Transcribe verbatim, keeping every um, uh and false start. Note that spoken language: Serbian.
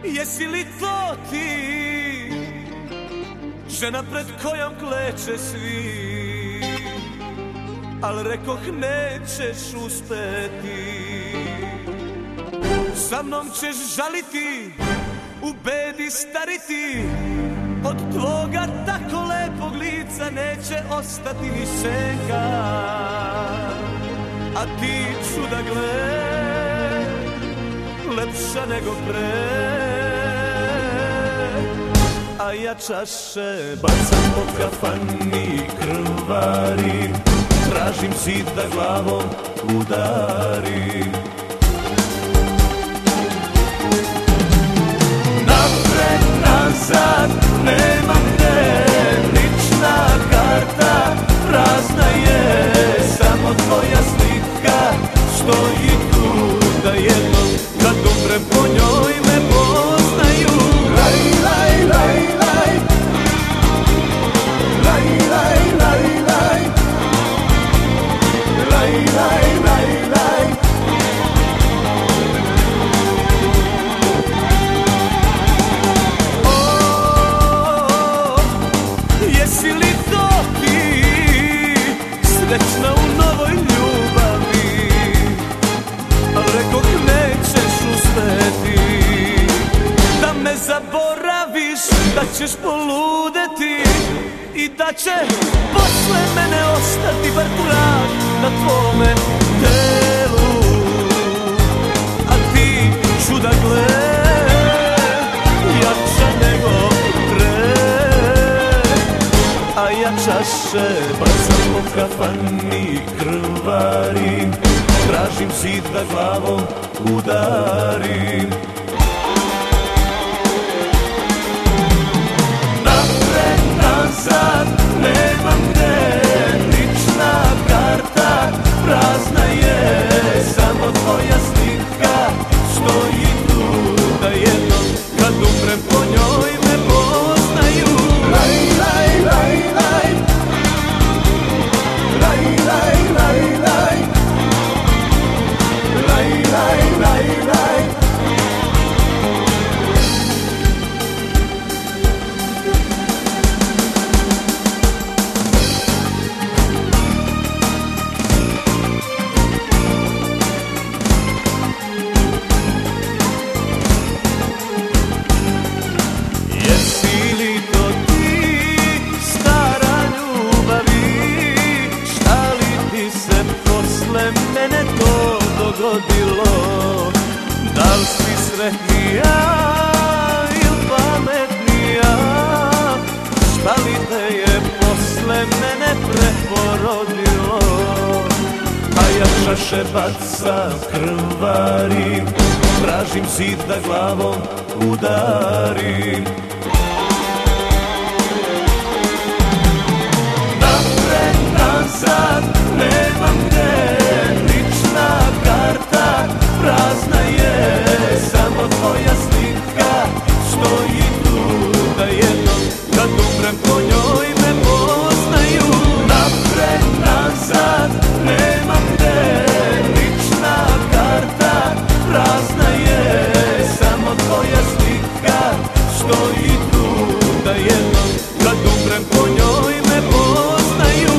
Jesi li to ti, žena pred kojom kleče svi, al rekoh nećeš uspeti. Sa mnom ćeš žaliti, u bedi stariti, od tvoga tako lepog lica neće ostati ni senka. A ti čuda gle, lepša nego pre, a ja čaše bacam po kafani, krvarim, tražim zid da glavom udarim. Napred, nazad, nema gde, lična karta prazna je, samo tvoja slika stoji tu, da jednom kad umrem po njoj me poznaju. Laj, laj, laj, laj, laj, laj, laj, laj, laj, laj, laj, laj. O, jesi li to ti, srećna u novoj ljubavi, al rekoh nećeš uspeti. Da me zaboraviš, da ćeš poludeti i da će posle mene ostati bar trag na tvome telu. A ti čuda gle, jača nego pre, a ja čaše bacam po kafani, krvarim, tražim zid da glavom udarim. Napred, nazad, nemam gde, lična karta prazna je, samo tvoja slika stoji tu, da jednom kad umrem po njoj me poznaju. Laj, laj, laj, laj, laj, laj, laj, laj, laj, laj, laj, laj. Jesi li to ti, stara ljubavi, šta li ti se posle mene to dogodilo? Da li si sretnija ili pametnija, šta li te je posle mene preporodilo? A ja čaše bacam, krvarim, tražim zid da glavom udarim. Napred, nazad, nemam gde, lična karta prazna je, samo tvoja slika stoji tu, da jednom kad umrem po njoj me poznaju. Napred, nazad, nemam gde, lična karta prazna je, samo tvoja slika stoji tu, da jednom kad umrem po njoj me poznaju.